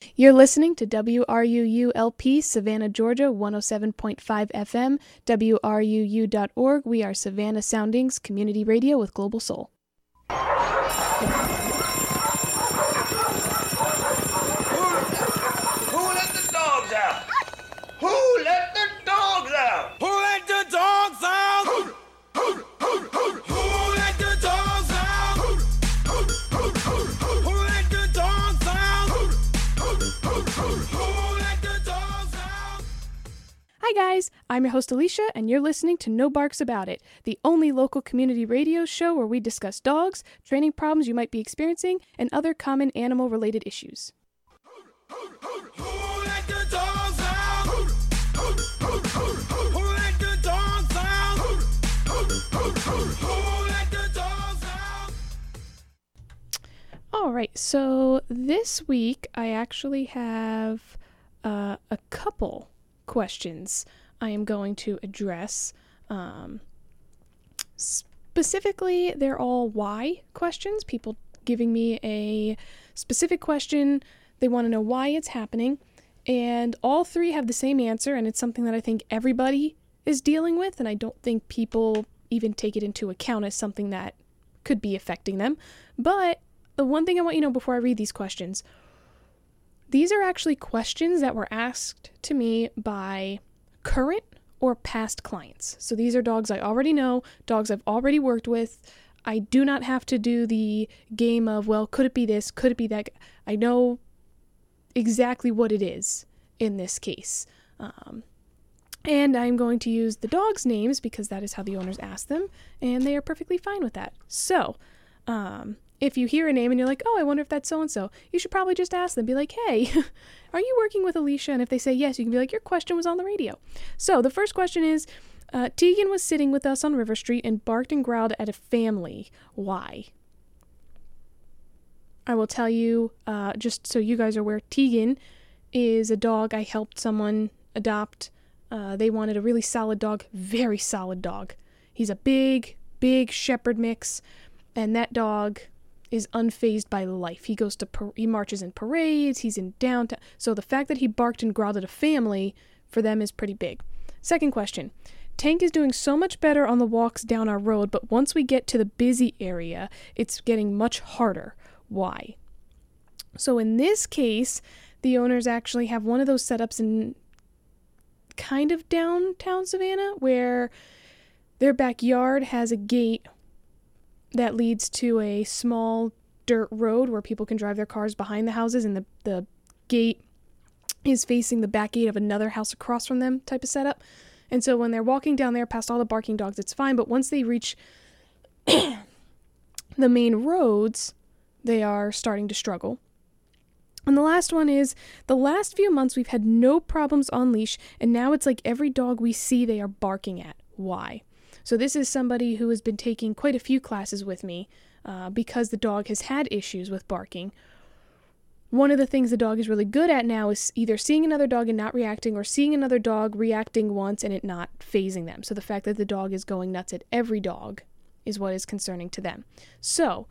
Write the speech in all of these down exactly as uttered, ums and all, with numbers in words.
You're listening to W R U U L P, Savannah, Georgia, one oh seven point five F M, W R U U dot org. We are Savannah Soundings Community Radio with Global Soul. Who let the dogs out? Who let the dogs out? Who let the dogs out? Who, who, who, who, who let the dogs out? Who, who, who, who, who let the dogs out? Who, who, who, who, who let the dogs out? Hi guys, I'm your host Alicia, and you're listening to No Barks About It, the only local community radio show where we discuss dogs, training problems you might be experiencing, and other common animal-related issues. Who let the dogs out? Who, who, who, who, who let the dogs out? Who, who, who, who, who let the dogs out? All right, so this week I actually have uh, a couple questions I am going to address. Um, specifically, they're all why questions. People giving me a specific question. They want to know why it's happening. And all three have the same answer, and it's something that I think everybody is dealing with, and I don't think people even take it into account as something that could be affecting them. But the one thing I want you to know before I read these questions, these are actually questions that were asked to me by current or past clients. So these are dogs I already know, dogs I've already worked with. I do not have to do the game of, well, could it be this? Could it be that? I know exactly what it is in this case. Um, and I'm going to use the dogs' names because that is how the owners asked them, and they are perfectly fine with that. So, um, if you hear a name and you're like, oh, I wonder if that's so-and-so, you should probably just ask them, be like, hey, are you working with Alicia? And if they say yes, you can be like, your question was on the radio. So the first question is, uh, Tegan was sitting with us on River Street and barked and growled at a family. Why? I will tell you, uh, just so you guys are aware, Tegan is a dog I helped someone adopt. Uh, they wanted a really solid dog, very solid dog. He's a big, big shepherd mix, and that dog is unfazed by life. He goes to, par- he marches in parades, he's in downtown. So the fact that he barked and growled at a family, for them, is pretty big. Second question. Tank is doing so much better on the walks down our road, but once we get to the busy area, it's getting much harder. Why? So in this case, the owners actually have one of those setups in kind of downtown Savannah where their backyard has a gate that leads to a small dirt road where people can drive their cars behind the houses, and the, the gate is facing the back gate of another house across from them type of setup. And so when they're walking down there past all the barking dogs, it's fine. But once they reach the main roads, they are starting to struggle. And the last one is, the last few months we've had no problems on leash, and now it's like every dog we see they are barking at. Why? So this is somebody who has been taking quite a few classes with me uh, because the dog has had issues with barking. One of the things the dog is really good at now is either seeing another dog and not reacting, or seeing another dog reacting once and it not fazing them. So the fact that the dog is going nuts at every dog is what is concerning to them. So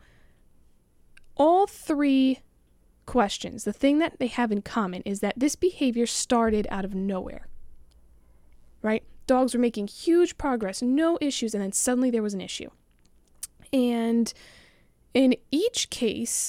all three questions, the thing that they have in common is that this behavior started out of nowhere, right? Dogs were making huge progress, no issues, and then suddenly there was an issue. And in each case,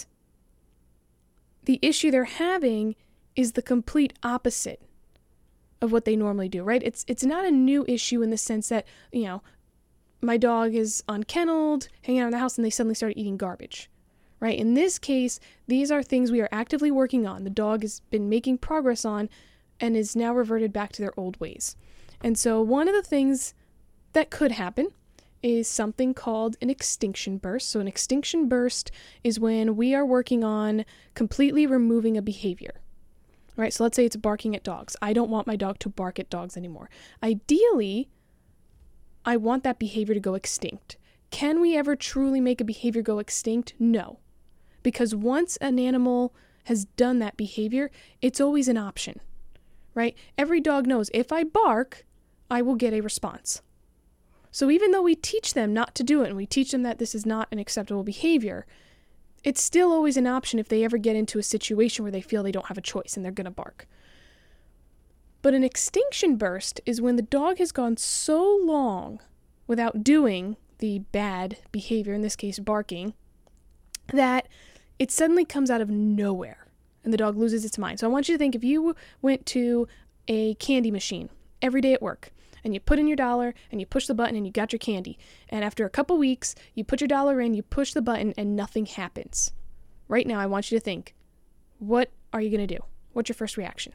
the issue they're having is the complete opposite of what they normally do, right? It's it's not a new issue in the sense that, you know, my dog is unkennelled, hanging out in the house, and they suddenly started eating garbage, right? In this case, these are things we are actively working on. The dog has been making progress on and is now reverted back to their old ways. And so one of the things that could happen is something called an extinction burst. So an extinction burst is when we are working on completely removing a behavior, right? So let's say it's barking at dogs. I don't want my dog to bark at dogs anymore. Ideally, I want that behavior to go extinct. Can we ever truly make a behavior go extinct? No. Because once an animal has done that behavior, it's always an option, right? Every dog knows if I bark, I will get a response. So even though we teach them not to do it, and we teach them that this is not an acceptable behavior, It's still always an option if they ever get into a situation where they feel they don't have a choice and they're going to bark. But an extinction burst is when the dog has gone so long without doing the bad behavior, in this case barking, that it suddenly comes out of nowhere and the dog loses its mind. So I want you to think, if you went to a candy machine every day at work and you put in your dollar and you push the button and you got your candy, and after a couple weeks you put your dollar in, you push the button, and nothing happens. Right now I want you to think, what are you going to do? What's your first reaction?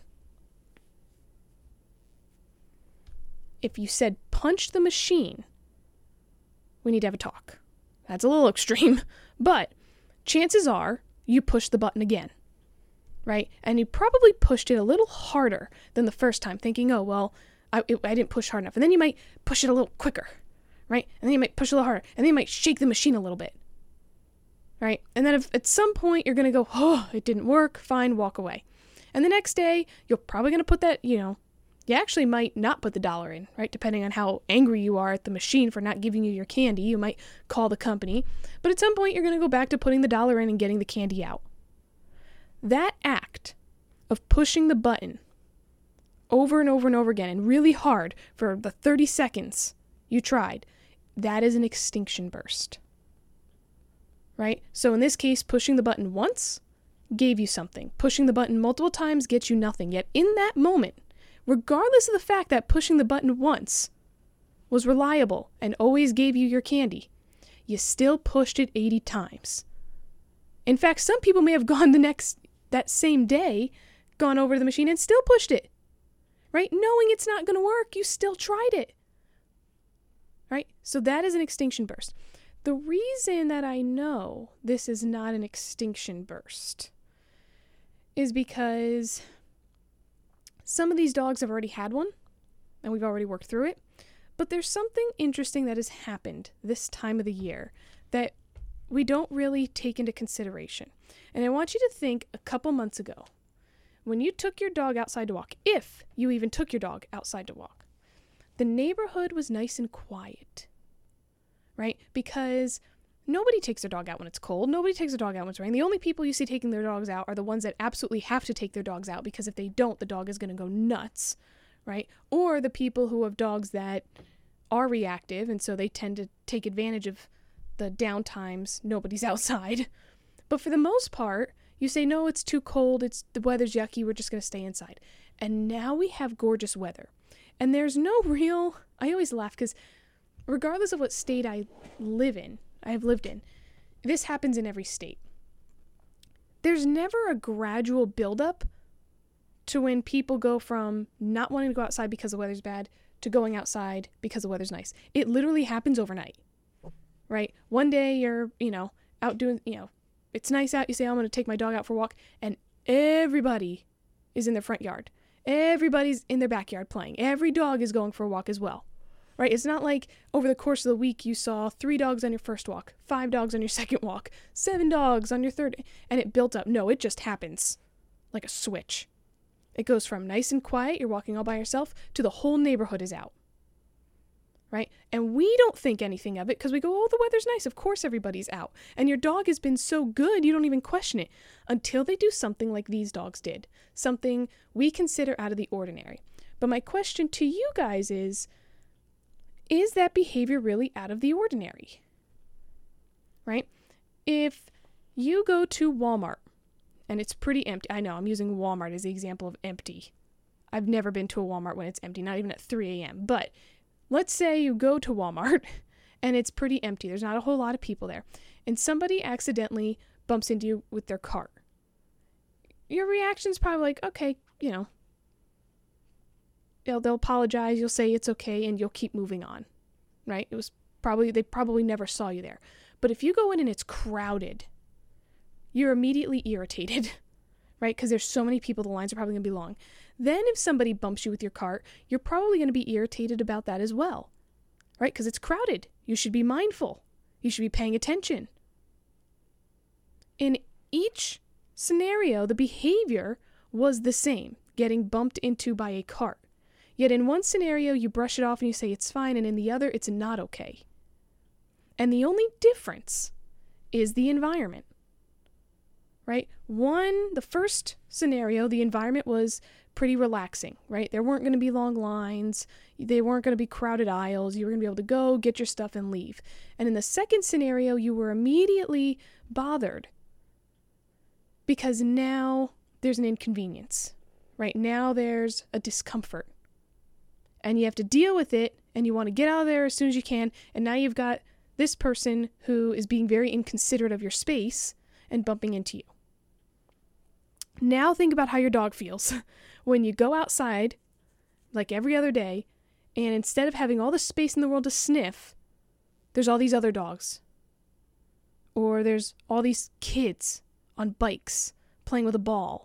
If you said punch the machine, we need to have a talk. That's a little extreme, but chances are you push the button again, right? And you probably pushed it a little harder than the first time, thinking, oh, well, I, it, I didn't push hard enough. And then you might push it a little quicker, right? And then you might push a little harder. And then you might shake the machine a little bit, right? And then if at some point you're going to go, oh, it didn't work, fine, walk away. And the next day, you're probably going to put that, you know, you actually might not put the dollar in, right? Depending on how angry you are at the machine for not giving you your candy, you might call the company. But at some point, you're going to go back to putting the dollar in and getting the candy out. That act of pushing the button over and over and over again and really hard for the thirty seconds you tried, that is an extinction burst, right? So in this case, pushing the button once gave you something. Pushing the button multiple times gets you nothing. Yet in that moment, regardless of the fact that pushing the button once was reliable and always gave you your candy, you still pushed it eighty times. In fact, some people may have gone the next, that same day, gone over to the machine and still pushed it, right? Knowing it's not going to work, you still tried it, right? So that is an extinction burst. The reason that I know this is not an extinction burst is because some of these dogs have already had one, and we've already worked through it. But there's something interesting that has happened this time of the year that we don't really take into consideration. And I want you to think a couple months ago, when you took your dog outside to walk, if you even took your dog outside to walk, the neighborhood was nice and quiet, right? Because nobody takes their dog out when it's cold. Nobody takes their dog out when it's raining. The only people you see taking their dogs out are the ones that absolutely have to take their dogs out, because if they don't, the dog is going to go nuts, right? Or the people who have dogs that are reactive, and so they tend to take advantage of the downtimes nobody's outside. But for the most part, you say, no, it's too cold, it's the weather's yucky, we're just going to stay inside. And now we have gorgeous weather. And there's no real, I always laugh because regardless of what state I live in, I have lived in, this happens in every state. There's never a gradual buildup to when people go from not wanting to go outside because the weather's bad to going outside because the weather's nice. It literally happens overnight, right? One day you're, you know, out doing, you know, it's nice out. You say, I'm going to take my dog out for a walk, and everybody is in their front yard. Everybody's in their backyard playing. Every dog is going for a walk as well, right? It's not like over the course of the week you saw three dogs on your first walk, five dogs on your second walk, seven dogs on your third, and it built up. No, it just happens like a switch. It goes from nice and quiet, you're walking all by yourself, to the whole neighborhood is out, right? And we don't think anything of it because we go, oh, the weather's nice. Of course everybody's out. And your dog has been so good, you don't even question it until they do something like these dogs did, something we consider out of the ordinary. But my question to you guys is, is that behavior really out of the ordinary, right? If you go to Walmart, and it's pretty empty. I know, I'm using Walmart as the example of empty. I've never been to a Walmart when it's empty, not even at three a.m. But let's say you go to Walmart and it's pretty empty. There's not a whole lot of people there. And somebody accidentally bumps into you with their cart. Your reaction's probably like, okay, you know. They'll, they'll apologize. You'll say it's okay and you'll keep moving on, right? It was probably, they probably never saw you there. But if you go in and it's crowded, you're immediately irritated, right? Because there's so many people, the lines are probably going to be long. Then if somebody bumps you with your cart, you're probably going to be irritated about that as well, right? Because it's crowded. You should be mindful. You should be paying attention. In each scenario, the behavior was the same, getting bumped into by a cart. Yet in one scenario, you brush it off and you say it's fine, and in the other, it's not okay. And the only difference is the environment. right? One, the first scenario, the environment was pretty relaxing, right? There weren't going to be long lines. They weren't going to be crowded aisles. You were going to be able to go, get your stuff, and leave. And in the second scenario, you were immediately bothered because now there's an inconvenience, right? Now there's a discomfort. And you have to deal with it, and you want to get out of there as soon as you can. And now you've got this person who is being very inconsiderate of your space and bumping into you. Now think about how your dog feels when you go outside, like every other day, and instead of having all the space in the world to sniff, there's all these other dogs. Or there's all these kids on bikes playing with a ball.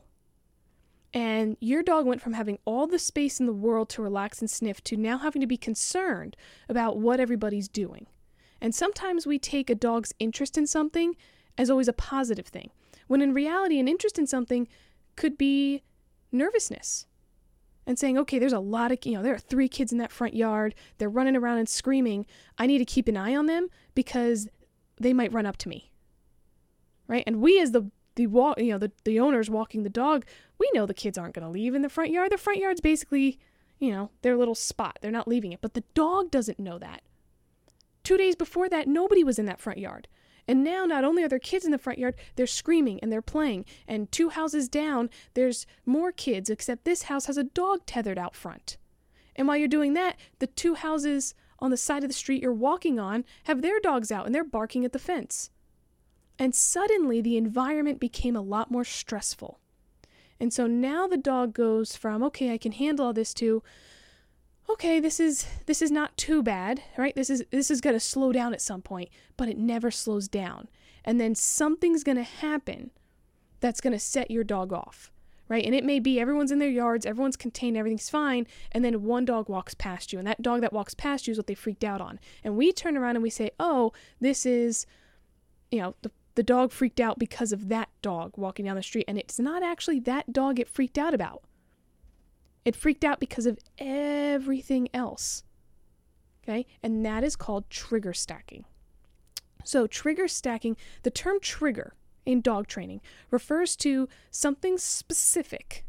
And your dog went from having all the space in the world to relax and sniff to now having to be concerned about what everybody's doing. And sometimes we take a dog's interest in something as always a positive thing, when in reality, an interest in something could be nervousness. And saying, okay, there's a lot of, you know, there are three kids in that front yard. They're running around and screaming. I need to keep an eye on them because they might run up to me. Right? And we as the the walk, you know, the, the owners walking the dog, we know the kids aren't going to leave in the front yard. The front yard's basically, you know, their little spot. They're not leaving it. But the dog doesn't know that. Two days before that, nobody was in that front yard. And now not only are there kids in the front yard, they're screaming and they're playing. And two houses down, there's more kids, except this house has a dog tethered out front. And while you're doing that, the two houses on the side of the street you're walking on have their dogs out and they're barking at the fence. And suddenly the environment became a lot more stressful. And so now the dog goes from, okay, I can handle all this, to, okay, this is this is not too bad, right? This is this is going to slow down at some point, but it never slows down. And then something's going to happen that's going to set your dog off, right? And it may be everyone's in their yards, everyone's contained, everything's fine, and then one dog walks past you, and that dog that walks past you is what they freaked out on. And we turn around and we say, oh, this is, you know, the the dog freaked out because of that dog walking down the street, and it's not actually that dog it freaked out about. It freaked out because of everything else, okay? And that is called trigger stacking. So trigger stacking, the term trigger in dog training refers to something specific,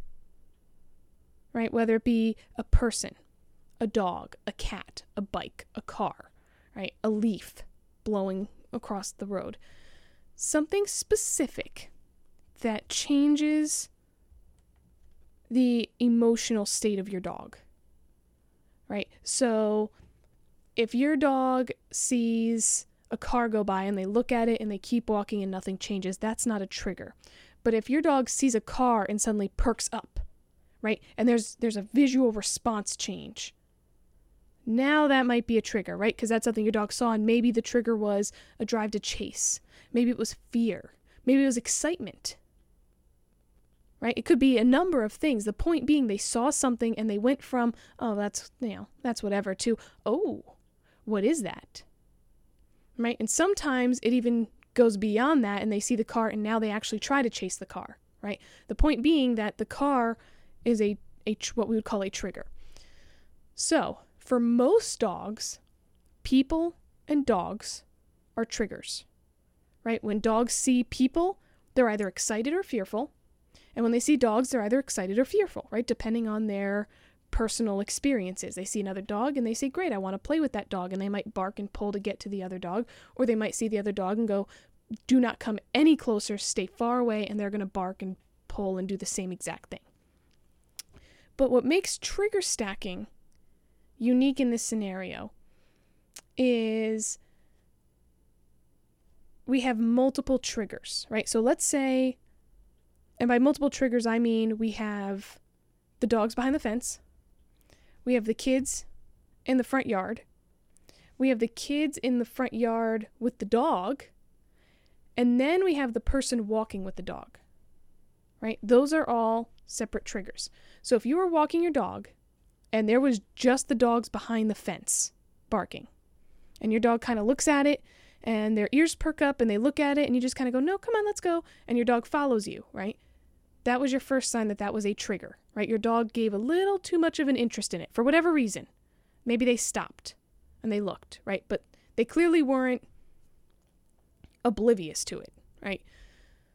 right? Whether it be a person, a dog, a cat, a bike, a car, right? A leaf blowing across the road. Something specific that changes the emotional state of your dog, right? So if your dog sees a car go by and they look at it and they keep walking and nothing changes, that's not a trigger. But if your dog sees a car and suddenly perks up, right? And there's there's a visual response change. Now that might be a trigger, right? Because that's something your dog saw, and maybe the trigger was a drive to chase. Maybe it was fear. Maybe it was excitement. Right? It could be a number of things. The point being they saw something and they went from, oh, that's, you know, that's whatever, to, oh, what is that? Right? And sometimes it even goes beyond that and they see the car and now they actually try to chase the car, right? The point being that the car is a, a what we would call a trigger. So, for most dogs, people and dogs are triggers, right? When dogs see people, they're either excited or fearful. And when they see dogs, they're either excited or fearful, right? Depending on their personal experiences. They see another dog and they say, great, I want to play with that dog. And they might bark and pull to get to the other dog. Or they might see the other dog and go, do not come any closer, stay far away. And they're going to bark and pull and do the same exact thing. But what makes trigger stacking unique in this scenario is we have multiple triggers, right? So let's say, and by multiple triggers, I mean we have the dogs behind the fence, we have the kids in the front yard, we have the kids in the front yard with the dog, and then we have the person walking with the dog, right? Those are all separate triggers. So if you were walking your dog and there was just the dogs behind the fence barking, and your dog kind of looks at it and their ears perk up and they look at it and you just kind of go, no, come on, let's go. And your dog follows you, right? That was your first sign that that was a trigger, right? Your dog gave a little too much of an interest in it for whatever reason. Maybe they stopped and they looked, right? But they clearly weren't oblivious to it, right?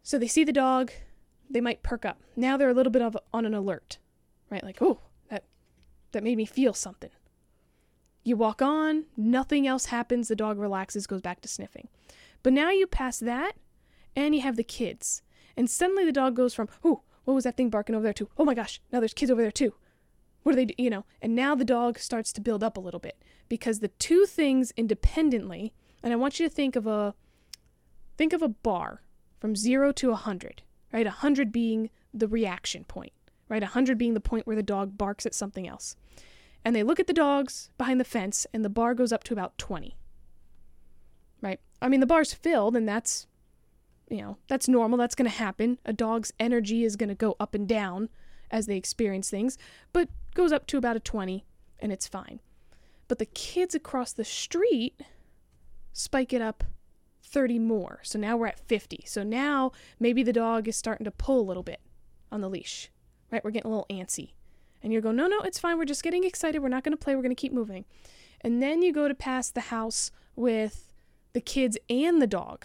So they see the dog, they might perk up. Now they're a little bit of on an alert, right? Like, oh, that that made me feel something. You walk on, nothing else happens, the dog relaxes, goes back to sniffing. But now you pass that, and you have the kids. And suddenly the dog goes from, oh, what was that thing barking over there to, oh my gosh, now there's kids over there too. What do they do? You know, and now the dog starts to build up a little bit. Because the two things independently, and I want you to think of a, think of a bar from zero to a hundred, right? A hundred being the reaction point, right? A hundred being the point where the dog barks at something else. And they look at the dogs behind the fence, and the bar goes up to about twenty, right? I mean, the bar's filled, and that's, you know, that's normal. That's going to happen. A dog's energy is going to go up and down as they experience things, but goes up to about a twenty, and it's fine. But the kids across the street spike it up thirty more. So now we're at fifty. So now maybe the dog is starting to pull a little bit on the leash, right? We're getting a little antsy. And you go, no, no, it's fine. We're just getting excited. We're not going to play. We're going to keep moving. And then you go to pass the house with the kids and the dog,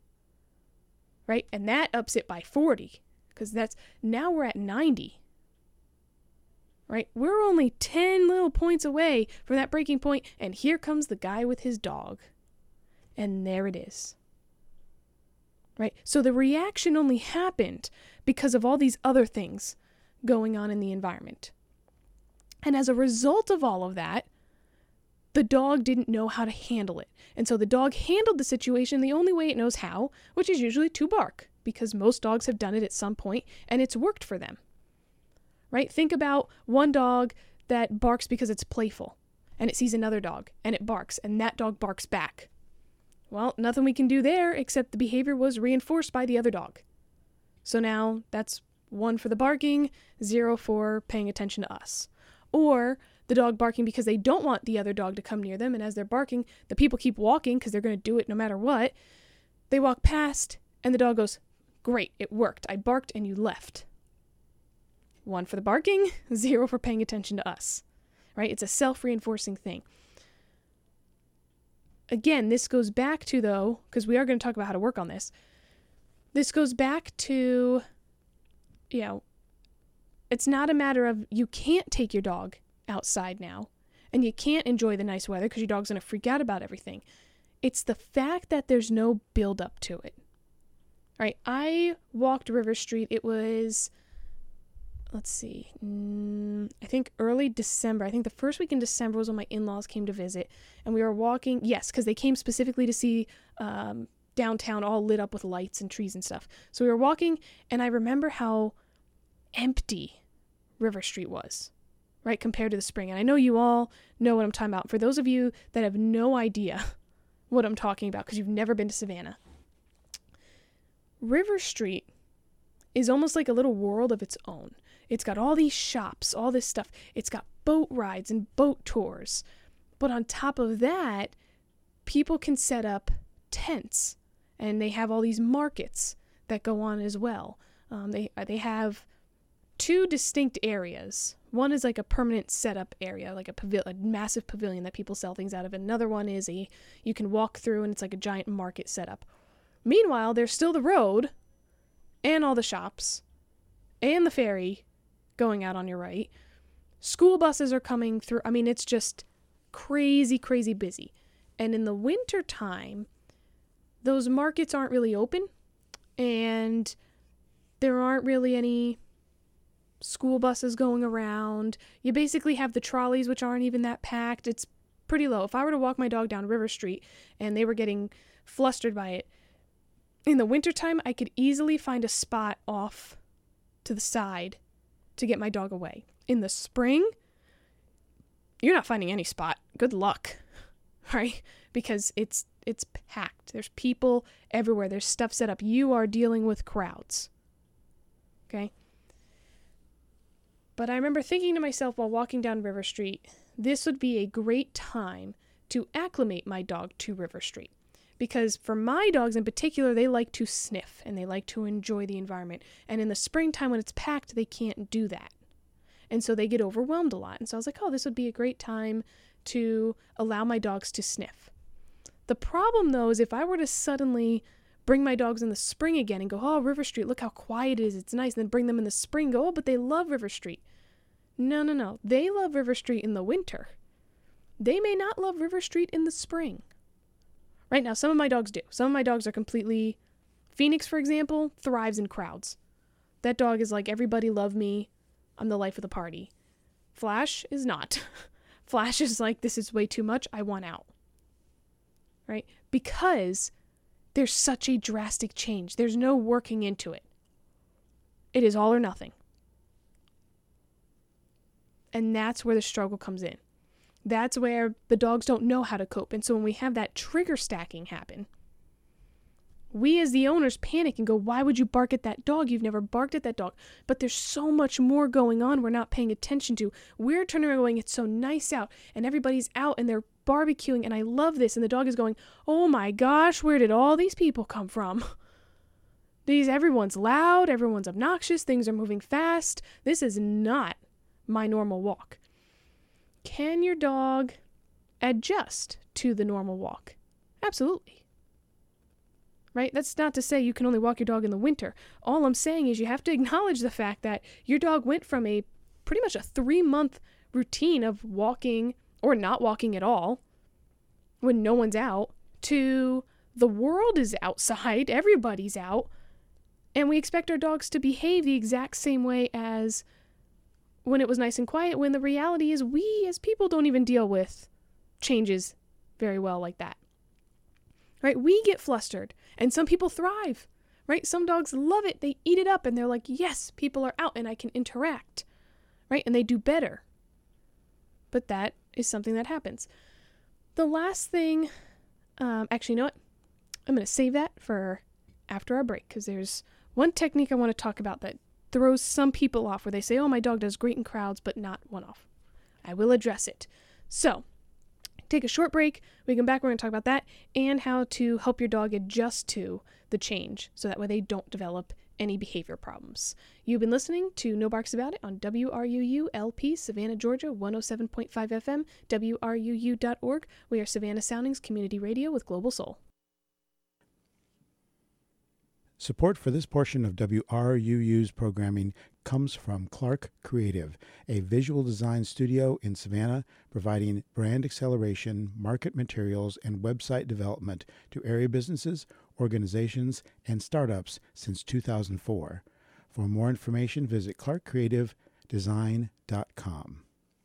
right? And that ups it by forty, because that's, now we're at ninety, right? We're only ten little points away from that breaking point, and here comes the guy with his dog. And there it is, right? So the reaction only happened because of all these other things going on in the environment. And as a result of all of that, the dog didn't know how to handle it. And so the dog handled the situation the only way it knows how, which is usually to bark, because most dogs have done it at some point and it's worked for them, right? Think about one dog that barks because it's playful and it sees another dog and it barks and that dog barks back. Well, nothing we can do there except the behavior was reinforced by the other dog. So now that's one for the barking, zero for paying attention to us. Or the dog barking because they don't want the other dog to come near them, and as they're barking, the people keep walking because they're going to do it no matter what. They walk past, and the dog goes, great, it worked. I barked and you left. One for the barking, zero for paying attention to us, right? It's a self-reinforcing thing. Again, this goes back to, though, because we are going to talk about how to work on this. This goes back to, you know, it's not a matter of you can't take your dog outside now and you can't enjoy the nice weather because your dog's going to freak out about everything. It's the fact that there's no build up to it. All right, I walked River Street. It was, let's see, mm, I think early December. I think the first week in December was when my in-laws came to visit, and we were walking, yes, because they came specifically to see um, downtown all lit up with lights and trees and stuff. So we were walking, and I remember how empty River Street was, right, compared to the spring. And I know you all know what I'm talking about. For those of you that have no idea what I'm talking about because you've never been to Savannah, River Street is almost like a little world of its own. It's got all these shops, all this stuff. It's got boat rides and boat tours. But on top of that, people can set up tents, and they have all these markets that go on as well. Um, they they have two distinct areas. One is like a permanent setup area, like a, pavil- a massive pavilion that people sell things out of. Another one is a, you can walk through and it's like a giant market setup. Meanwhile, there's still the road and all the shops and the ferry going out on your right. School buses are coming through. I mean, it's just crazy, crazy busy. And in the winter time, those markets aren't really open, and there aren't really any school buses going around. You basically have the trolleys, which aren't even that packed. It's pretty low. If I were to walk my dog down River Street and they were getting flustered by it, in the wintertime, I could easily find a spot off to the side to get my dog away. In the spring, you're not finding any spot. Good luck, right? Because it's it's packed. There's people everywhere. There's stuff set up. You are dealing with crowds, okay? But I remember thinking to myself while walking down River Street, this would be a great time to acclimate my dog to River Street. Because for my dogs in particular, they like to sniff and they like to enjoy the environment. And in the springtime when it's packed, they can't do that. And so they get overwhelmed a lot. And so I was like, oh, this would be a great time to allow my dogs to sniff. The problem, though, is if I were to suddenly bring my dogs in the spring again and go, oh, River Street, look how quiet it is. It's nice. And then bring them in the spring, go, oh, but they love River Street. No, no, no. They love River Street in the winter. They may not love River Street in the spring. Right now, some of my dogs do. Some of my dogs are completely... Phoenix, for example, thrives in crowds. That dog is like, everybody love me. I'm the life of the party. Flash is not. Flash is like, this is way too much. I want out. Right? Because there's such a drastic change. There's no working into it. It is all or nothing. And that's where the struggle comes in. That's where the dogs don't know how to cope. And so when we have that trigger stacking happen, we as the owners panic and go, why would you bark at that dog? You've never barked at that dog. But there's so much more going on we're not paying attention to. We're turning around going, it's so nice out. And everybody's out and they're barbecuing and I love this. And the dog is going, oh my gosh, where did all these people come from? These, everyone's loud, everyone's obnoxious, things are moving fast. This is not my normal walk. Can your dog adjust to the normal walk? Absolutely. Right? That's not to say you can only walk your dog in the winter. All I'm saying is you have to acknowledge the fact that your dog went from a pretty much a three-month routine of walking or not walking at all when no one's out to the world is outside, everybody's out, and we expect our dogs to behave the exact same way as when it was nice and quiet, when the reality is we as people don't even deal with changes very well like that. Right? We get flustered and some people thrive, right? Some dogs love it. They eat it up and they're like, yes, people are out and I can interact, right? And they do better. But that is something that happens. The last thing, um, actually, you know what? I'm going to save that for after our break because there's one technique I want to talk about that throws some people off where they say, oh, my dog does great in crowds, but not one-off. I will address it. So, take a short break. We come back, we're going to talk about that and how to help your dog adjust to the change so that way they don't develop any behavior problems. You've been listening to No Barks About It on W R U U L P, Savannah, Georgia, one oh seven point five F M, W R U U dot org. We are Savannah Soundings Community Radio with Global Soul. Support for this portion of W R U U's programming comes from Clark Creative, a visual design studio in Savannah providing brand acceleration, market materials, and website development to area businesses, organizations, and startups since two thousand four. For more information, visit clark creative design dot com.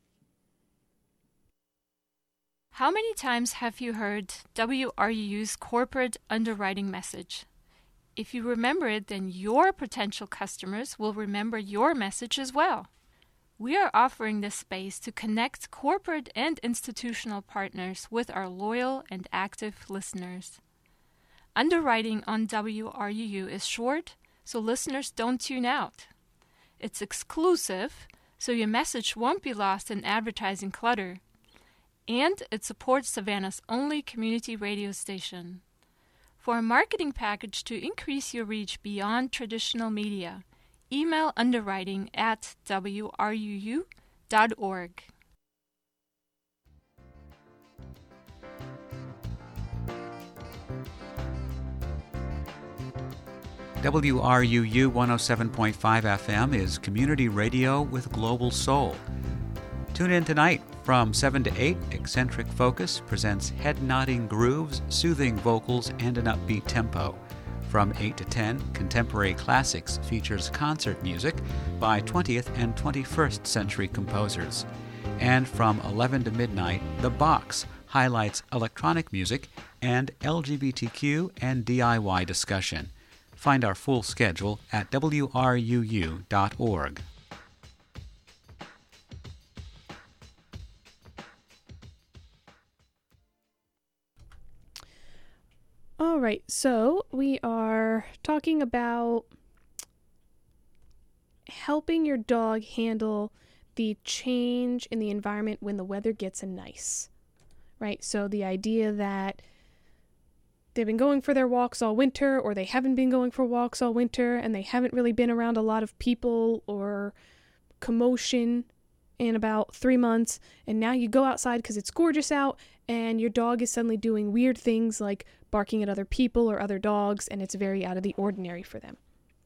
How many times have you heard W R U U's corporate underwriting message? If you remember it, then your potential customers will remember your message as well. We are offering this space to connect corporate and institutional partners with our loyal and active listeners. Underwriting on W R U U is short, so listeners don't tune out. It's exclusive, so your message won't be lost in advertising clutter. And it supports Savannah's only community radio station. For a marketing package to increase your reach beyond traditional media, email underwriting at W R U U dot org. W R U U one oh seven point five F M is community radio with Global Soul. Tune in tonight from seven to eight. Eccentric Focus presents head-nodding grooves, soothing vocals, and an upbeat tempo. From eight to ten, Contemporary Classics features concert music by twentieth and twenty-first century composers. And from eleven to midnight, The Box highlights electronic music and L G B T Q and D I Y discussion. Find our full schedule at W R U U dot org. All right, so we are talking about helping your dog handle the change in the environment when the weather gets nice, right? So the idea that they've been going for their walks all winter, or they haven't been going for walks all winter, and they haven't really been around a lot of people or commotion in about three months, and now you go outside because it's gorgeous out, and your dog is suddenly doing weird things like barking at other people or other dogs, and it's very out of the ordinary for them.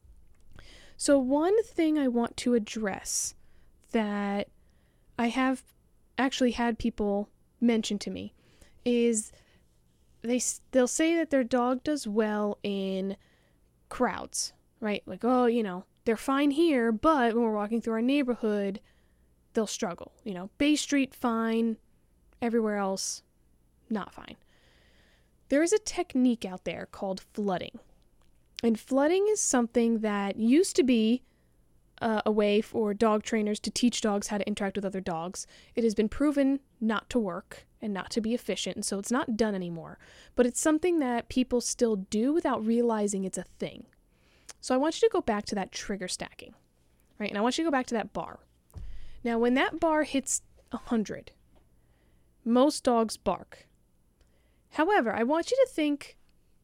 So one thing I want to address that I have actually had people mention to me is they, they'll say that their dog does well in crowds, right? Like, oh, you know, they're fine here, but when we're walking through our neighborhood, they'll struggle. You know, Bay Street, fine. Everywhere else, not fine. There is a technique out there called flooding. And flooding is something that used to be uh, a way for dog trainers to teach dogs how to interact with other dogs. It has been proven not to work and not to be efficient, and so it's not done anymore. But it's something that people still do without realizing it's a thing. So I want you to go back to that trigger stacking, right? And I want you to go back to that bar. Now, when that bar hits one hundred, most dogs bark. However, I want you to think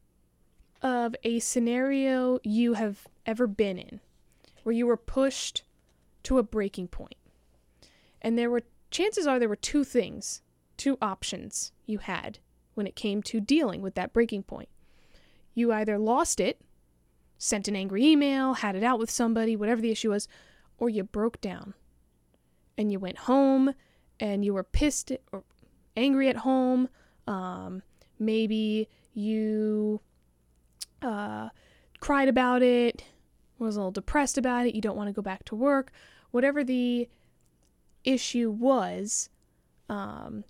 of a scenario you have ever been in where you were pushed to a breaking point. And there were, chances are there were two things, two options you had when it came to dealing with that breaking point. You either lost it, sent an angry email, had it out with somebody, whatever the issue was, or you broke down and you went home and you were pissed or angry at home. Um, maybe you uh, cried about it, was a little depressed about it, you don't want to go back to work. Whatever the issue was, um,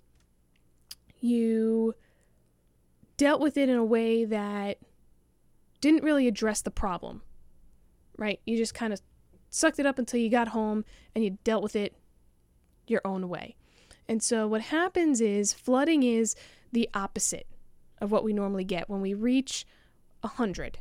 you dealt with it in a way that didn't really address the problem, right? You just kind of sucked it up until you got home and you dealt with it your own way. And so what happens is flooding is the opposite of what we normally get. When we reach one hundred,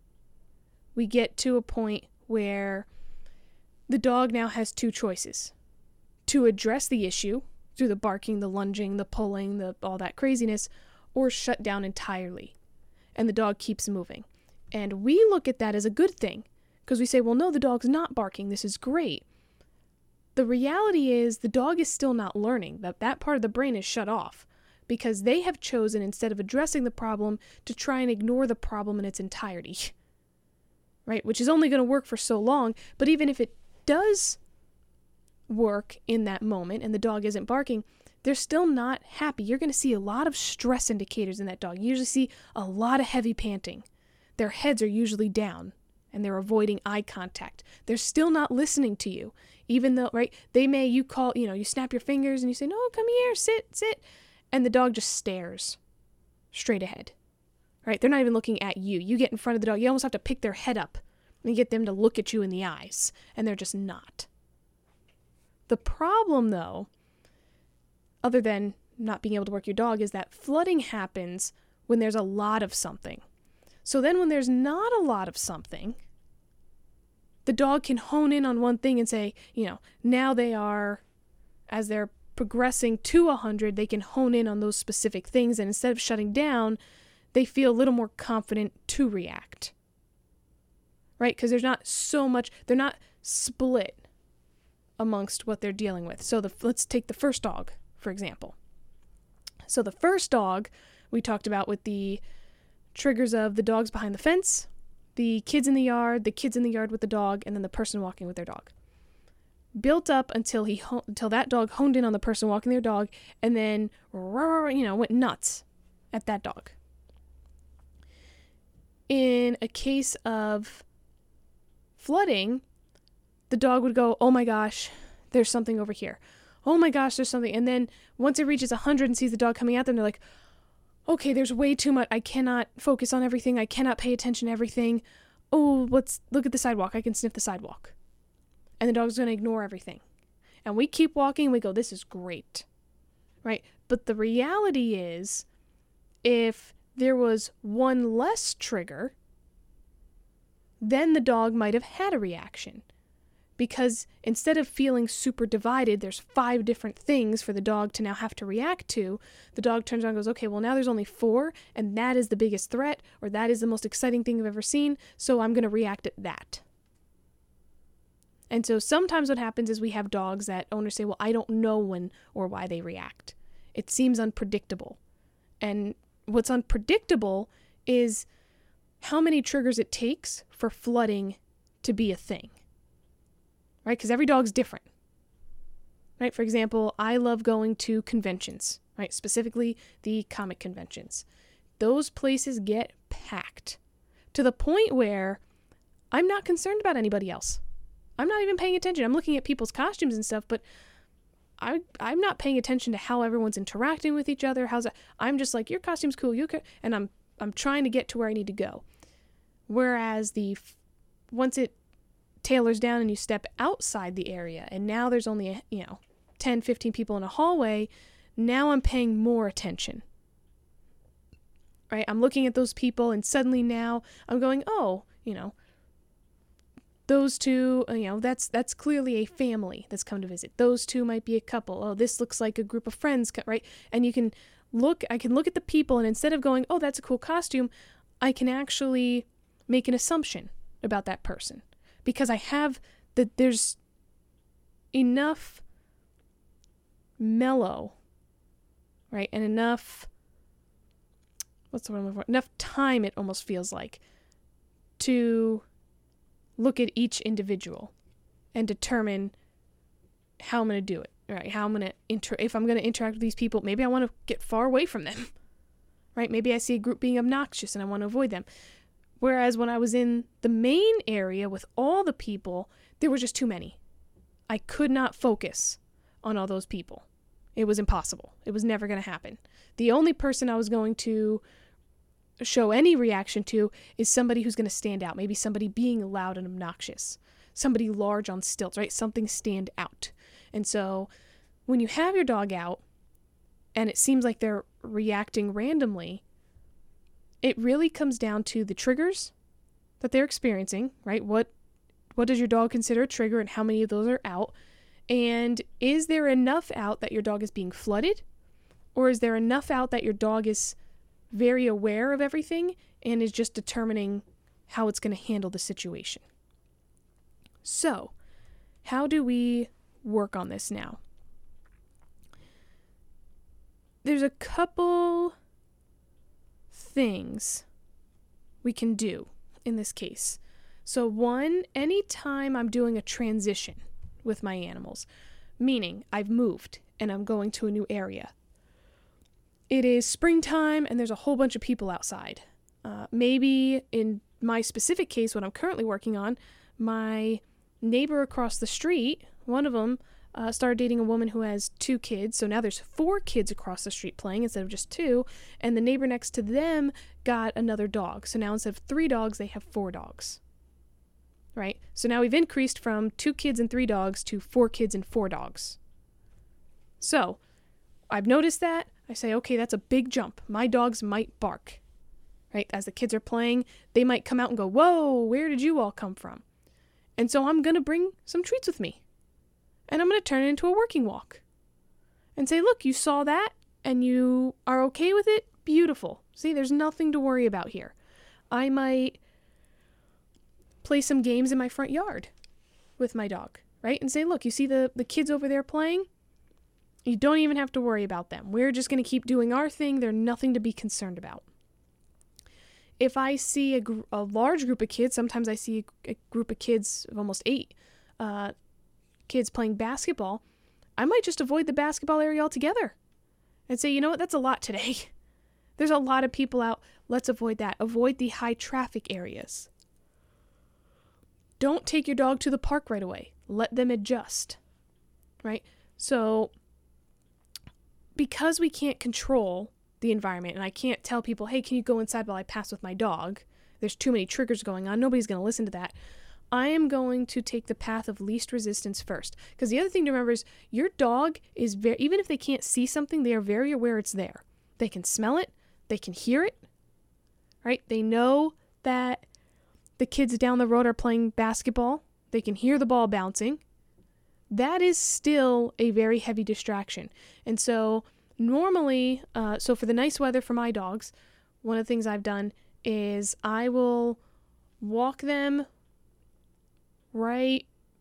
we get to a point where the dog now has two choices: to address the issue through the barking, the lunging, the pulling, the all that craziness, or shut down entirely. And the dog keeps moving. And we look at that as a good thing because we say, well, no, the dog's not barking. This is great. The reality is the dog is still not learning. That that part of the brain is shut off because they have chosen, instead of addressing the problem, to try and ignore the problem in its entirety, right? Which is only going to work for so long. But even if it does work in that moment and the dog isn't barking, they're still not happy. You're going to see a lot of stress indicators in that dog. You usually see a lot of heavy panting. Their heads are usually down and they're avoiding eye contact. They're still not listening to you, even though, right, they may, you call, you know, you snap your fingers and you say, no, come here, sit, sit. And the dog just stares straight ahead, right? They're not even looking at you. You get in front of the dog. You almost have to pick their head up and get them to look at you in the eyes. And they're just not. The problem, though, other than not being able to work your dog, is that flooding happens when there's a lot of something. So then when there's not a lot of something, the dog can hone in on one thing and say, you know, now they are, as they're progressing to one hundred, they can hone in on those specific things. And instead of shutting down, they feel a little more confident to react. Right? Because there's not so much, they're not split amongst what they're dealing with. So the, let's take the first dog, for example. So the first dog we talked about with the triggers of the dogs behind the fence, the kids in the yard, the kids in the yard with the dog, and then the person walking with their dog. Built up until he ho- until that dog honed in on the person walking their dog, and then you know went nuts at that dog. In a case of flooding, the dog would go, "Oh my gosh, there's something over here. Oh my gosh, there's something." And then once it reaches one hundred and sees the dog coming at them, they're like, "Okay, there's way too much. I cannot focus on everything. I cannot pay attention to everything. Oh, let's look at the sidewalk. I can sniff the sidewalk." And the dog's going to ignore everything. And we keep walking and we go, "This is great." Right? But the reality is, if there was one less trigger, then the dog might have had a reaction. Because instead of feeling super divided, there's five different things for the dog to now have to react to. The dog turns around and goes, "Okay, well now there's only four, and that is the biggest threat, or that is the most exciting thing I've ever seen, so I'm going to react at that." And so sometimes what happens is we have dogs that owners say, well, I don't know when or why they react. It seems unpredictable. And what's unpredictable is how many triggers it takes for flooding to be a thing. Right? Because every dog's different. Right? For example, I love going to conventions, right? Specifically the comic conventions. Those places get packed to the point where I'm not concerned about anybody else. I'm not even paying attention. I'm looking at people's costumes and stuff, but I, I'm not paying attention to how everyone's interacting with each other. How's that? I'm just like, your costume's cool, you co-, and I'm I'm trying to get to where I need to go. Whereas the once it tailors down and you step outside the area, and now there's only a, you know ten, fifteen people in a hallway, now I'm paying more attention. Right? I'm looking at those people, and suddenly now I'm going, oh, you know. Those two, you know, that's that's clearly a family that's come to visit. Those two might be a couple. Oh, this looks like a group of friends, right? And you can look, I can look at the people, and instead of going, oh, that's a cool costume, I can actually make an assumption about that person. Because I have, that there's enough mellow, right? And enough, what's the word I'm looking for? Enough time, it almost feels like, to look at each individual and determine how I'm going to do it, right? How I'm going to inter, if I'm going to interact with these people, maybe I want to get far away from them, right? Maybe I see a group being obnoxious and I want to avoid them. Whereas when I was in the main area with all the people, there were just too many. I could not focus on all those people. It was impossible. It was never going to happen. The only person I was going to show any reaction to is somebody who's going to stand out. Maybe somebody being loud and obnoxious. Somebody large on stilts, right? Something stand out. And so when you have your dog out and it seems like they're reacting randomly, it really comes down to the triggers that they're experiencing, right? What what does your dog consider a trigger and how many of those are out? And is there enough out that your dog is being flooded? Or is there enough out that your dog is very aware of everything and is just determining how it's going to handle the situation? So, how do we work on this now? There's a couple things we can do in this case. So one, anytime I'm doing a transition with my animals, meaning I've moved and I'm going to a new area, it is springtime and there's a whole bunch of people outside. Uh, maybe in my specific case, what I'm currently working on, my neighbor across the street, one of them uh, started dating a woman who has two kids. So now there's four kids across the street playing instead of just two. And the neighbor next to them got another dog. So now instead of three dogs, they have four dogs. Right? So now we've increased from two kids and three dogs to four kids and four dogs. So I've noticed that. I say, okay, that's a big jump. My dogs might bark, right? As the kids are playing, they might come out and go, whoa, where did you all come from? And so I'm going to bring some treats with me. And I'm going to turn it into a working walk. And say, look, you saw that and you are okay with it? Beautiful. See, there's nothing to worry about here. I might play some games in my front yard with my dog, right? And say, look, you see the, the kids over there playing? You don't even have to worry about them. We're just going to keep doing our thing. They're nothing to be concerned about. If I see a, gr- a large group of kids, sometimes I see a, a group of kids of almost eight uh, kids playing basketball, I might just avoid the basketball area altogether and say, you know what, that's a lot today. There's a lot of people out. Let's avoid that. Avoid the high traffic areas. Don't take your dog to the park right away. Let them adjust, right? So because we can't control the environment and I can't tell people, hey, can you go inside while I pass with my dog? There's too many triggers going on. Nobody's going to listen to that. I am going to take the path of least resistance first. Because the other thing to remember is your dog is very, even if they can't see something, they are very aware it's there. They can smell it. They can hear it, right? They know that the kids down the road are playing basketball. They can hear the ball bouncing. That is still a very heavy distraction. And so normally, uh, so for the nice weather for my dogs, one of the things I've done is I will walk them right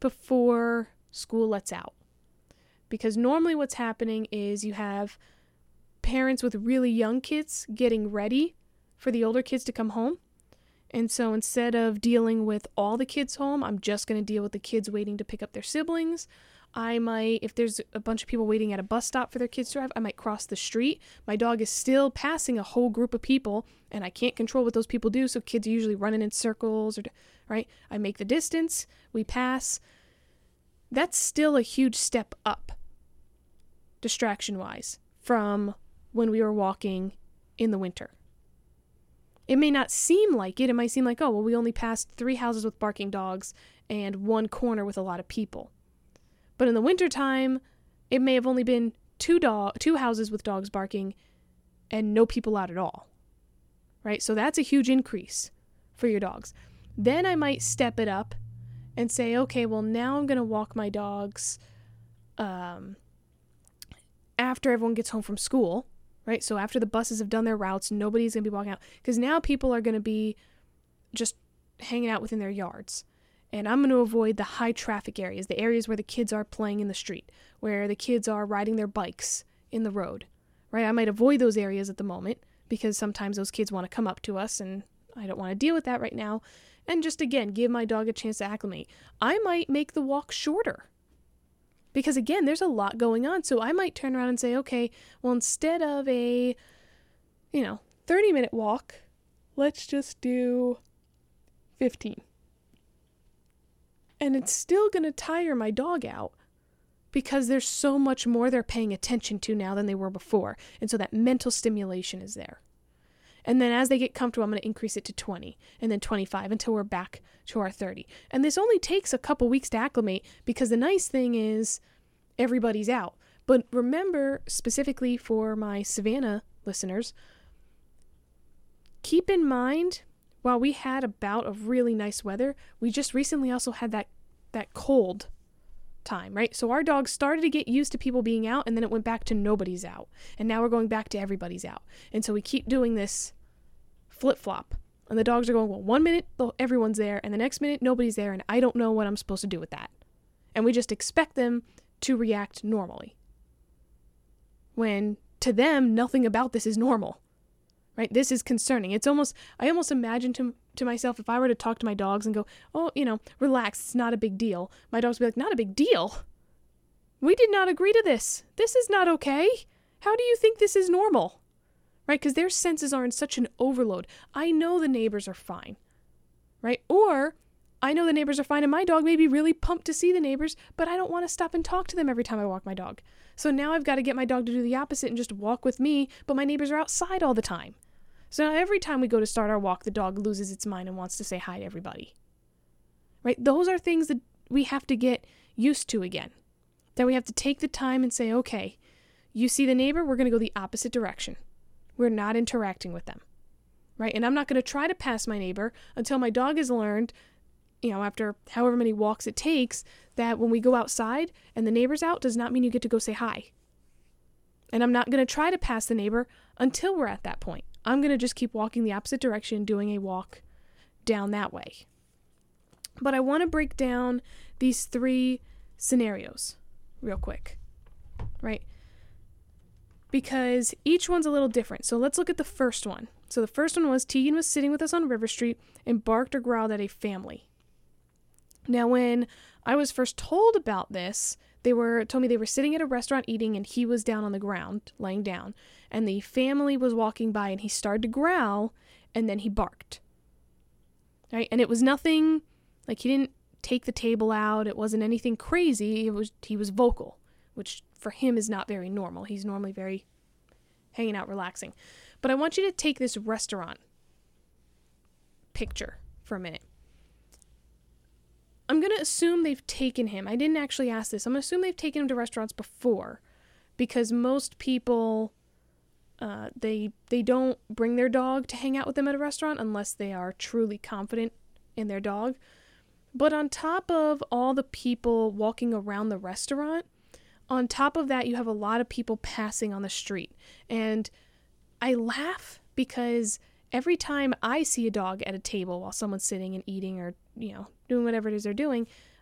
before school lets out. Because normally what's happening is you have parents with really young kids getting ready for the older kids to come home. And so instead of dealing with all the kids home, I'm just going to deal with the kids waiting to pick up their siblings. I might, if there's a bunch of people waiting at a bus stop for their kids to arrive, I might cross the street. My dog is still passing a whole group of people, and I can't control what those people do, so kids are usually running in circles, or right? I make the distance, we pass. That's still a huge step up, distraction-wise, from when we were walking in the winter. It may not seem like it. It might seem like, oh, well, we only passed three houses with barking dogs and one corner with a lot of people. But in the wintertime, it may have only been two dog, two houses with dogs barking and no people out at all, right? So that's a huge increase for your dogs. Then I might step it up and say, okay, well, now I'm going to walk my dogs um, after everyone gets home from school, right? So after the buses have done their routes, nobody's going to be walking out. Because now people are going to be just hanging out within their yards. And I'm going to avoid the high traffic areas, the areas where the kids are playing in the street, where the kids are riding their bikes in the road, right? I might avoid those areas at the moment because sometimes those kids want to come up to us and I don't want to deal with that right now. And just, again, give my dog a chance to acclimate. I might make the walk shorter because, again, there's a lot going on. So I might turn around and say, okay, well, instead of a, you know, thirty minute walk, let's just do fifteen. And it's still going to tire my dog out because there's so much more they're paying attention to now than they were before. And so that mental stimulation is there. And then as they get comfortable, I'm going to increase it to twenty and then twenty-five until we're back to our thirty. And this only takes a couple weeks to acclimate because the nice thing is everybody's out. But remember, specifically for my Savannah listeners, keep in mind, while we had a bout of really nice weather, we just recently also had that, that cold time, right? So our dogs started to get used to people being out, and then it went back to nobody's out. And now we're going back to everybody's out. And so we keep doing this flip-flop. And the dogs are going, well, one minute everyone's there, and the next minute nobody's there, and I don't know what I'm supposed to do with that. And we just expect them to react normally. When, to them, nothing about this is normal. Right? This is concerning. It's almost, I almost imagine to, to myself, if I were to talk to my dogs and go, oh, you know, relax, it's not a big deal. My dogs would be like, not a big deal? We did not agree to this. This is not okay. How do you think this is normal? Right? Because their senses are in such an overload. I know the neighbors are fine. Right? Or I know the neighbors are fine and my dog may be really pumped to see the neighbors, but I don't want to stop and talk to them every time I walk my dog. So now I've got to get my dog to do the opposite and just walk with me, but my neighbors are outside all the time. So now every time we go to start our walk, the dog loses its mind and wants to say hi to everybody. Right? Those are things that we have to get used to again. That we have to take the time and say, okay, you see the neighbor, we're going to go the opposite direction. We're not interacting with them. Right? And I'm not going to try to pass my neighbor until my dog has learned, you know, after however many walks it takes, that when we go outside and the neighbor's out does not mean you get to go say hi. And I'm not going to try to pass the neighbor until we're at that point. I'm going to just keep walking the opposite direction, doing a walk down that way. But I want to break down these three scenarios real quick, right? Because each one's a little different. So let's look at the first one. So the first one was Tegan was sitting with us on River Street and barked or growled at a family. Now, when I was first told about this, they were told me they were sitting at a restaurant eating and he was down on the ground, laying down, and the family was walking by and he started to growl and then he barked. Right? And it was nothing, like he didn't take the table out. It wasn't anything crazy. It was, he was vocal, which for him is not very normal. He's normally very hanging out, relaxing. But I want you to take this restaurant picture for a minute. I'm going to assume they've taken him. I didn't actually ask this. I'm going to assume they've taken him to restaurants before because most people, uh, they they don't bring their dog to hang out with them at a restaurant unless they are truly confident in their dog. But on top of all the people walking around the restaurant, on top of that, you have a lot of people passing on the street. And I laugh because every time I see a dog at a table while someone's sitting and eating or, you know, doing whatever it is they're doing,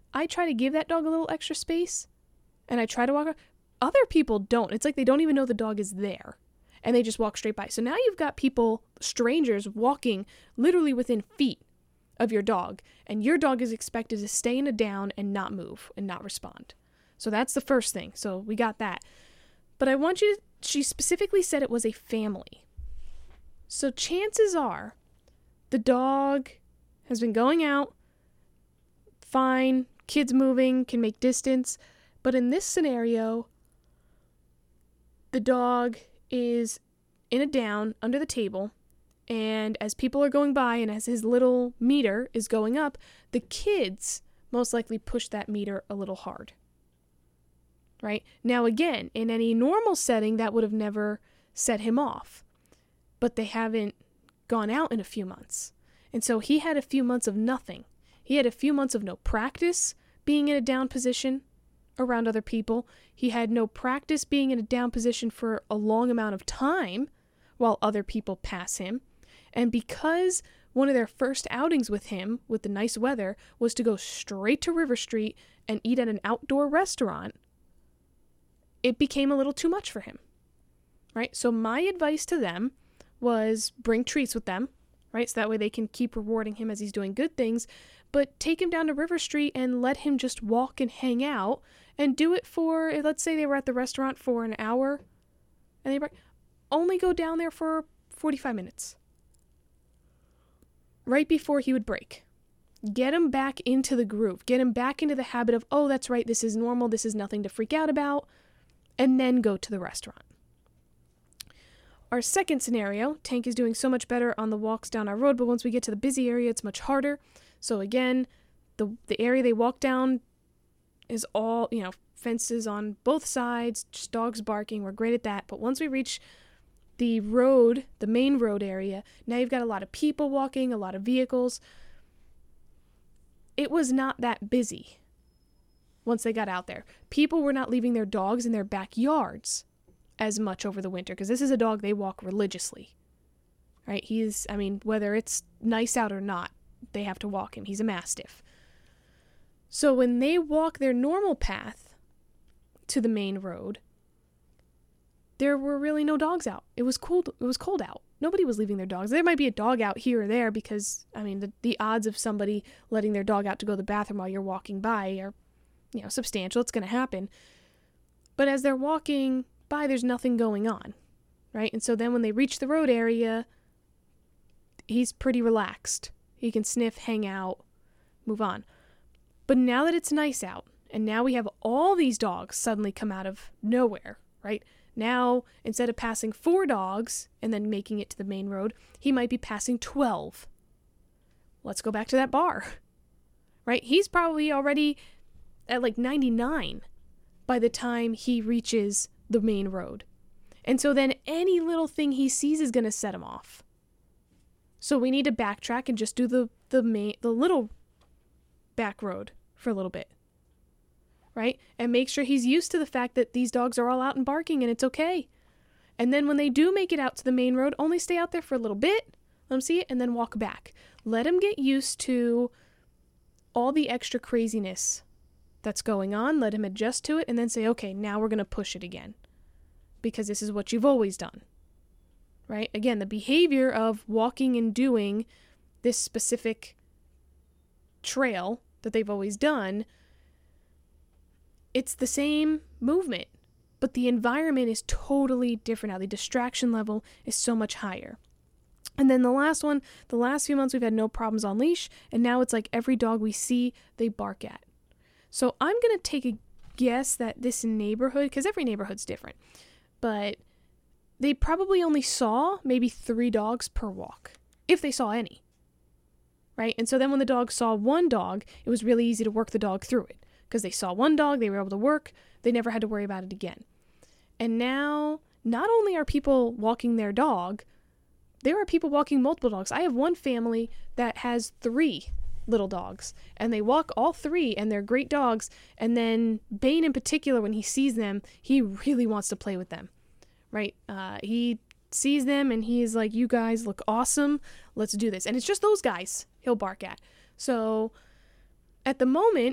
I try to give that dog a little extra space, and I try to walk around. Other people don't. It's like they don't even know the dog is there, and they just walk straight by. So now you've got people, strangers, walking literally within feet of your dog, and your dog is expected to stay in a down and not move and not respond. So that's the first thing. So we got that. But I want you to, she specifically said it was a family. So chances are the dog has been going out, fine, kids moving, can make distance. But in this scenario, the dog is in a down under the table, and as people are going by and as his little meter is going up, the kids most likely push that meter a little hard. Right? Now again, in any normal setting, that would have never set him off. But they haven't gone out in a few months. And so he had a few months of nothing. He had a few months of no practice being in a down position around other people. He had no practice being in a down position for a long amount of time while other people pass him. And because one of their first outings with him, with the nice weather, was to go straight to River Street and eat at an outdoor restaurant, it became a little too much for him, right? So my advice to them was bring treats with them, right? So that way they can keep rewarding him as he's doing good things, but take him down to River Street and let him just walk and hang out and do it for, let's say they were at the restaurant for an hour and they only go down there for forty-five minutes. Right before he would break. Get him back into the groove. Get him back into the habit of, oh, that's right, this is normal, this is nothing to freak out about, and then go to the restaurant. Our second scenario, Tank is doing so much better on the walks down our road, but once we get to the busy area, it's much harder. So again, the the area they walk down is all, you know, fences on both sides, just dogs barking. We're great at that. But once we reach the road, the main road area, now you've got a lot of people walking, a lot of vehicles. It was not that busy once they got out there. People were not leaving their dogs in their backyards as much over the winter, because this is a dog they walk religiously, right? He's, I mean, whether it's nice out or not, they have to walk him. He's a Mastiff. So when they walk their normal path to the main road, there were really no dogs out. It was cold. It was cold out. Nobody was leaving their dogs. There might be a dog out here or there because, I mean, the, the odds of somebody letting their dog out to go to the bathroom while you're walking by are, you know, substantial. It's going to happen. But as they're walking by, there's nothing going on, right? And so then when they reach the road area, he's pretty relaxed. He can sniff, hang out, move on. But now that it's nice out, and now we have all these dogs suddenly come out of nowhere, right? Now, instead of passing four dogs and then making it to the main road, he might be passing twelve. Let's go back to that bar, right? He's probably already at like ninety-nine by the time he reaches the main road. And so then any little thing he sees is going to set him off. So we need to backtrack and just do the the main, the little back road for a little bit. Right? And make sure he's used to the fact that these dogs are all out and barking and it's okay. And then when they do make it out to the main road, only stay out there for a little bit, let him see it, and then walk back. Let him get used to all the extra craziness that's going on. Let him adjust to it and then say, okay, now we're going to push it again. Because this is what you've always done. Right? Again, the behavior of walking and doing this specific trail that they've always done, it's the same movement, but the environment is totally different now. The distraction level is so much higher. And then the last one, the last few months we've had no problems on leash, and now it's like every dog we see, they bark at. So I'm going to take a guess that this neighborhood, because every neighborhood's different, but they probably only saw maybe three dogs per walk, if they saw any, right? And so then when the dog saw one dog, it was really easy to work the dog through it. Because they saw one dog, they were able to work, they never had to worry about it again. And now, not only are people walking their dog, there are people walking multiple dogs. I have one family that has three little dogs, and they walk all three, and they're great dogs. And then Bane in particular, when he sees them, he really wants to play with them, right? Uh, he sees them, and he's like, you guys look awesome, let's do this. And it's just those guys he'll bark at. So, at the moment,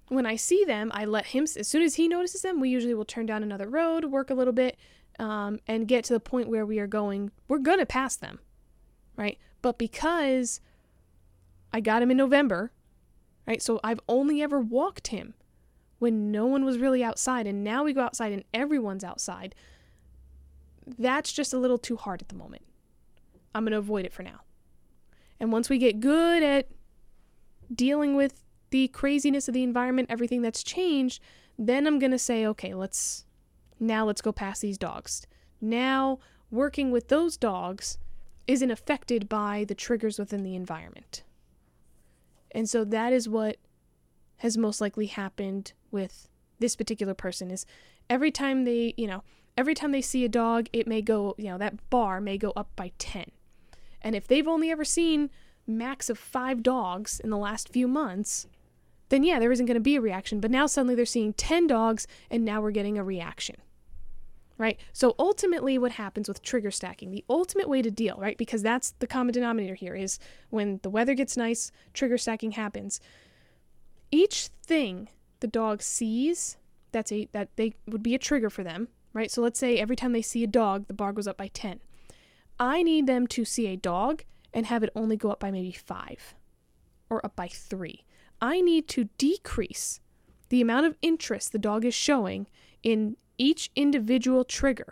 when I see them, I let him, as soon as he notices them, we usually will turn down another road, work a little bit, um, and get to the point where we are going, we're going to pass them, right? But because I got him in November, right? So I've only ever walked him when no one was really outside, and now we go outside and everyone's outside. That's just a little too hard at the moment. I'm going to avoid it for now. And once we get good at dealing with the craziness of the environment, everything that's changed, then I'm going to say, okay, let's, now let's go past these dogs. Now working with those dogs isn't affected by the triggers within the environment. And so that is what has most likely happened with this particular person, is every time they, you know, every time they see a dog, it may go, you know, that bar may go up by ten. And if they've only ever seen max of five dogs in the last few months, then yeah, there isn't going to be a reaction. But now suddenly they're seeing ten dogs, and now we're getting a reaction, right? So ultimately what happens with trigger stacking, the ultimate way to deal, right? Because that's the common denominator here, is when the weather gets nice, trigger stacking happens. Each thing the dog sees, that's a, that they would be a trigger for them, right? So let's say every time they see a dog, the bar goes up by ten. I need them to see a dog and have it only go up by maybe five or up by three. I need to decrease the amount of interest the dog is showing in each individual trigger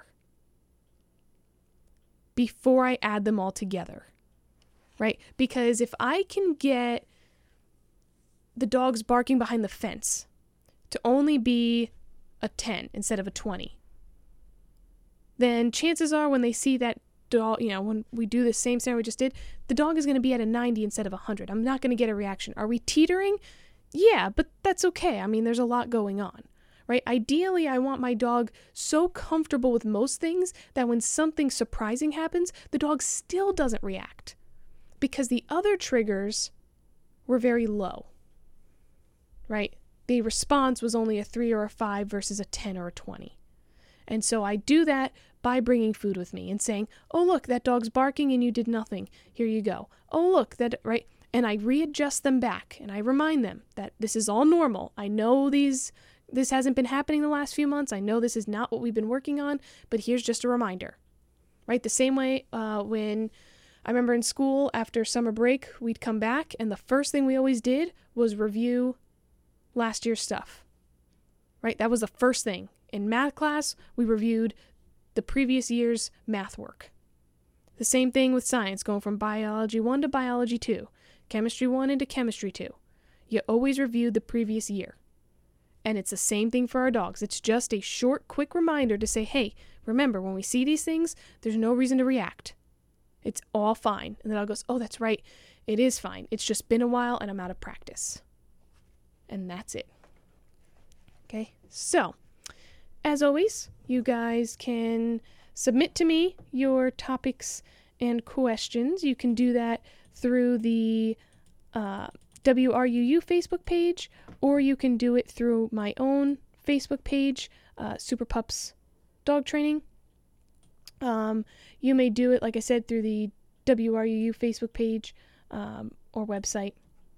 before I add them all together, right? Because if I can get the dogs barking behind the fence to only be a ten instead of a twenty, then chances are when they see that dog, you know, when we do the same scenario we just did, the dog is going to be at a ninety instead of a one hundred. I'm not going to get a reaction. Are we teetering? Yeah, but that's okay. I mean, there's a lot going on, right? Ideally, I want my dog so comfortable with most things that when something surprising happens, the dog still doesn't react because the other triggers were very low, right? The response was only a three or a five versus a ten or a twenty. And so I do that by bringing food with me and saying, oh, look, that dog's barking and you did nothing. Here you go. Oh, look, that, right? And I readjust them back and I remind them that this is all normal. I know these, this hasn't been happening the last few months. I know this is not what we've been working on, but here's just a reminder, right? The same way uh, when I remember in school after summer break, we'd come back and the first thing we always did was review last year's stuff, right? That was the first thing. In math class, we reviewed the previous year's math work. The same thing with science, going from biology one to biology two, chemistry one into chemistry two. You always review the previous year. And it's the same thing for our dogs. It's just a short, quick reminder to say, hey, remember, when we see these things, there's no reason to react. It's all fine. And the dog goes, oh, that's right. It is fine. It's just been a while and I'm out of practice. And that's it. Okay, so as always, you guys can submit to me your topics and questions. You can do that through the uh, W R U U Facebook page, or you can do it through my own Facebook page, uh, Super Pups Dog Training. Um, you may do it, like I said, through the W R U U Facebook page um, or website.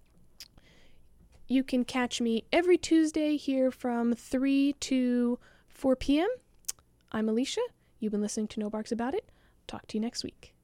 You can catch me every Tuesday here from three to four p.m. I'm Alicia. You've been listening to No Barks About It. Talk to you next week.